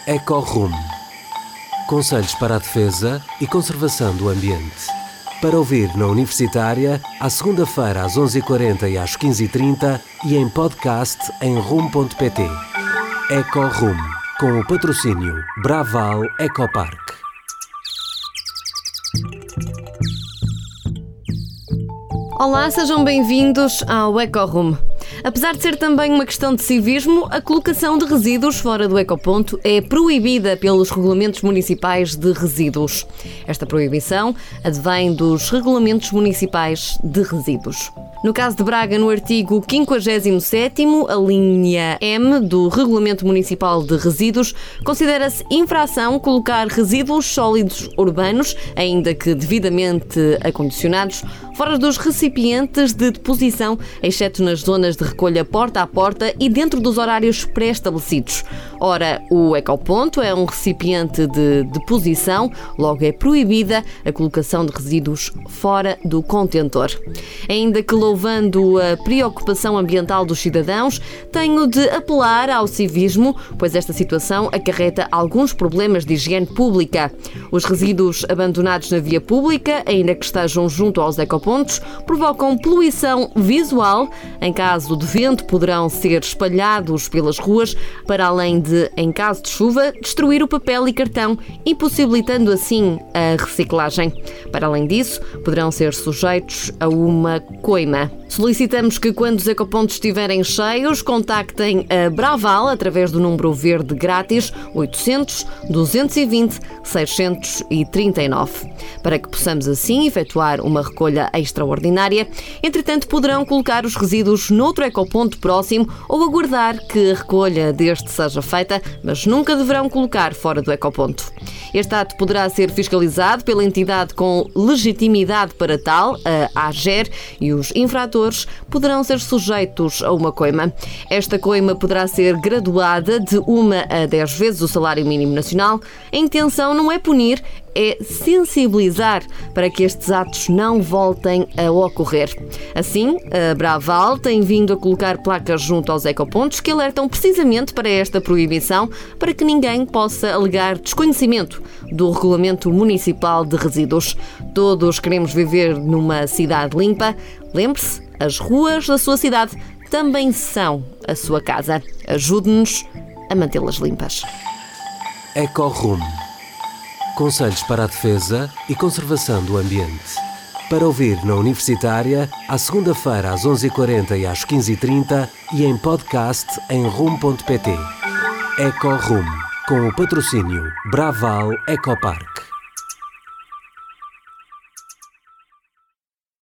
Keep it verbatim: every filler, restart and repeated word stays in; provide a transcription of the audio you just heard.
Ecorum. Conselhos para a defesa e conservação do ambiente. Para ouvir na Universitária, à segunda-feira às onze e quarenta e às quinze e trinta e em podcast em rum ponto pt. Ecorum, com o patrocínio Braval Ecopark. Olá, sejam bem-vindos ao Ecorum. Apesar de ser também uma questão de civismo, a colocação de resíduos fora do ecoponto é proibida pelos regulamentos municipais de resíduos. Esta proibição advém dos regulamentos municipais de resíduos. No caso de Braga, no artigo quinquagésimo sétimo, a linha M do Regulamento Municipal de Resíduos, considera-se infração colocar resíduos sólidos urbanos, ainda que devidamente acondicionados, fora dos recipientes de deposição, exceto nas zonas de recolha porta a porta e dentro dos horários pré-estabelecidos. Ora, o ecoponto é um recipiente de deposição, logo é proibida a colocação de resíduos fora do contentor. Ainda que louvando a preocupação ambiental dos cidadãos, tenho de apelar ao civismo, pois esta situação acarreta alguns problemas de higiene pública. Os resíduos abandonados na via pública, ainda que estejam junto aos ecopontos, provocam poluição visual. Em caso de vento, poderão ser espalhados pelas ruas, para além de, em caso de chuva, destruir o papel e cartão, impossibilitando assim a reciclagem. Para além disso, poderão ser sujeitos a uma coima. Solicitamos que, quando os ecopontos estiverem cheios, contactem a Braval através do número verde grátis oitocentos, duzentos e vinte, seiscentos e trinta e nove, para que possamos assim efetuar uma recolha extraordinária. Entretanto, poderão colocar os resíduos noutro ecoponto próximo ou aguardar que a recolha deste seja feita, mas nunca deverão colocar fora do ecoponto. Este ato poderá ser fiscalizado pela entidade com legitimidade para tal, a AGER, e os infratores poderão ser sujeitos a uma coima. Esta coima poderá ser graduada de uma a dez vezes o salário mínimo nacional. A intenção não é punir, é sensibilizar para que estes atos não voltem a ocorrer. Assim, a Braval tem vindo a colocar placas junto aos ecopontos que alertam precisamente para esta proibição, para que ninguém possa alegar desconhecimento do Regulamento Municipal de Resíduos. Todos queremos viver numa cidade limpa. Lembre-se, as ruas da sua cidade também são a sua casa. Ajude-nos a mantê-las limpas. Ecorum. Conselhos para a defesa e conservação do ambiente. Para ouvir na Universitária, à segunda-feira às onze e quarenta e às quinze e trinta e em podcast em rum ponto pt. Ecorum, com o patrocínio Braval Ecopark.